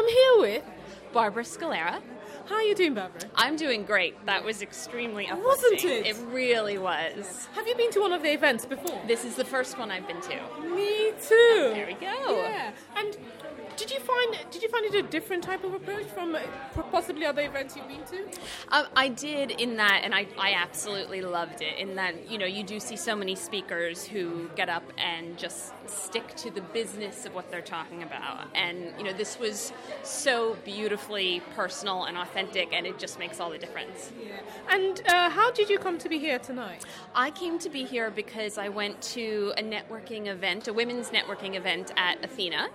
here with... Barbara Scalera. How are you doing, Barbara? I'm doing great. That was extremely uplifting. Wasn't it? It really was. Have you been to one of the events before? This is the first one I've been to. Me too. There we go. Yeah. And did you find it a different type of approach from possibly other events you've been to? I did in that, and I absolutely loved it, in that, you do see so many speakers who get up and just stick to the business of what they're talking about. And, this was so beautifully personal and authentic, and it just makes all the difference. Yeah. And how did you come to be here tonight? I came to be here because I went to a networking event, a women's networking event at Athena.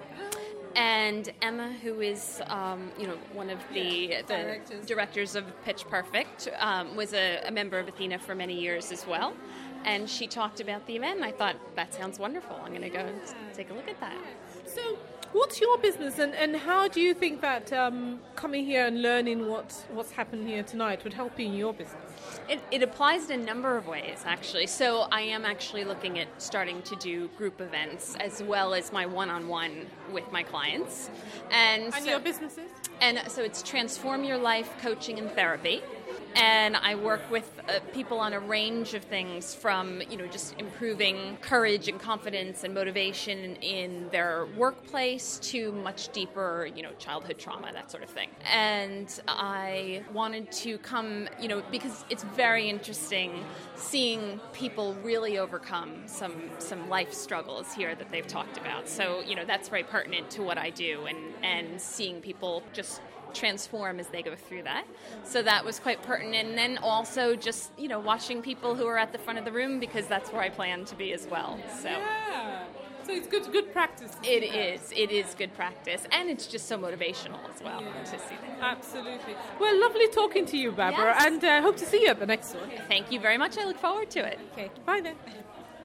And Emma, who is, one of the directors of Pitch Perfect, was a member of Athena for many years as well. And she talked about the event, and I thought, that sounds wonderful. I'm going to go and take a look at that. So what's your business, and how do you think that coming here and learning what's happened here tonight would help you in your business? It applies in a number of ways, actually. So I am actually looking at starting to do group events as well as my one-on-one with my clients. And your businesses? And so it's Transform Your Life Coaching and Therapy. And I work with people on a range of things from, just improving courage and confidence and motivation in their workplace to much deeper, childhood trauma, that sort of thing. And I wanted to come, because it's very interesting seeing people really overcome some life struggles here that they've talked about. So, that's very pertinent to what I do, and seeing people just transform as they go through that. So that was quite pertinent. And then also just, watching people who are at the front of the room, because that's where I plan to be as well. So yeah. So it's good practice. It is good practice. And it's just so motivational as well to see that. Absolutely. Well, lovely talking to you, Barbara, Yes. and I hope to see you at the next one. Thank you very much. I look forward to it. Okay, bye then.